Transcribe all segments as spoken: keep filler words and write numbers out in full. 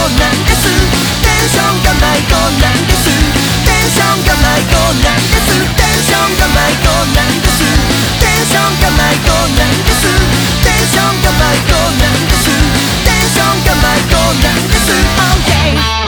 なんです。テンションが迷子なんです。テンションが迷子なんです。テンションが迷子なんです。テンションが迷子なんです。テンションが迷子なんです。テンションが迷子なんです。 OK。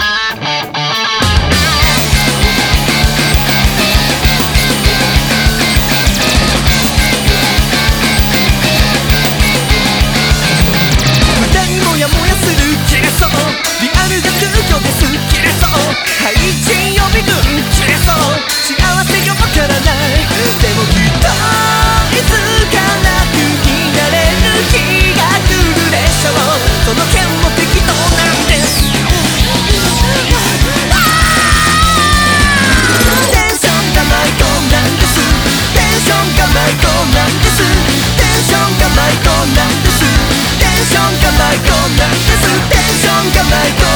テンションが迷子なんです。テンションが迷子